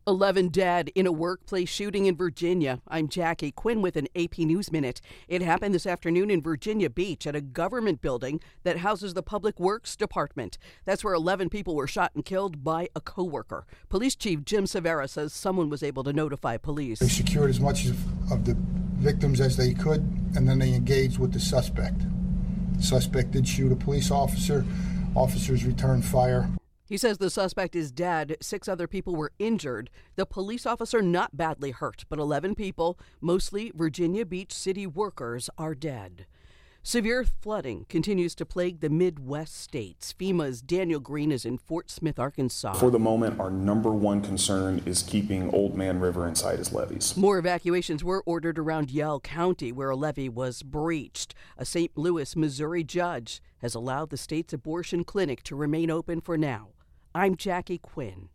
11 dead in a workplace shooting in Virginia. I'm Jackie Quinn with an AP News Minute. It happened this afternoon in Virginia Beach at a government building that houses the Public Works Department. That's where 11 people were shot and killed by a coworker. Police Chief Jim Severa says someone was able to notify police. They secured as much of the victims as they could, and then they engaged with the suspect. The suspect did shoot a police officer. Officers returned fire. He says the suspect is dead. 6 other people were injured. The police officer not badly hurt, but 11 people, mostly Virginia Beach city workers, are dead. Severe flooding continues to plague the Midwest states. FEMA's Daniel Green is in Fort Smith, Arkansas. For the moment, our number one concern is keeping Old Man River inside its levees. More evacuations were ordered around Yell County, where a levee was breached. A St. Louis, Missouri judge has allowed the state's abortion clinic to remain open for now. I'm Jackie Quinn.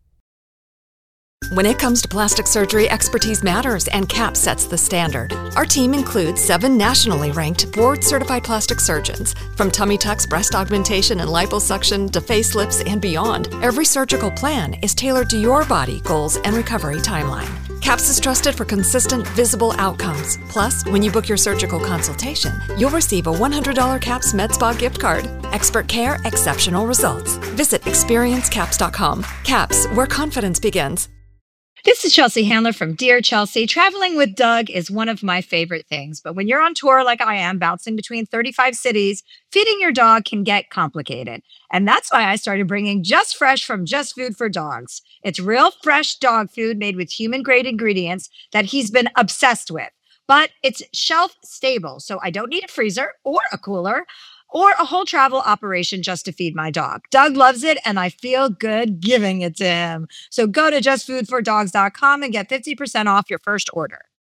When it comes to plastic surgery, expertise matters, and CAP sets the standard. Our team includes 7 nationally ranked, board-certified plastic surgeons. From tummy tucks, breast augmentation, and liposuction to facelifts and beyond, every surgical plan is tailored to your body, goals, and recovery timeline. CAPS is trusted for consistent, visible outcomes. Plus, when you book your surgical consultation, you'll receive a $100 CAPS Med Spa gift card. Expert care, exceptional results. Visit experiencecaps.com. CAPS, where confidence begins. This is Chelsea Handler from Dear Chelsea. Traveling with Doug is one of my favorite things, but when you're on tour like I am, bouncing between 35 cities, feeding your dog can get complicated. And that's why I started bringing Just Fresh from Just Food for Dogs. It's real fresh dog food made with human-grade ingredients that he's been obsessed with. But it's shelf stable, so I don't need a freezer or a cooler or a whole travel operation just to feed my dog. Doug loves it, and I feel good giving it to him. So go to justfoodfordogs.com and get 50% off your first order.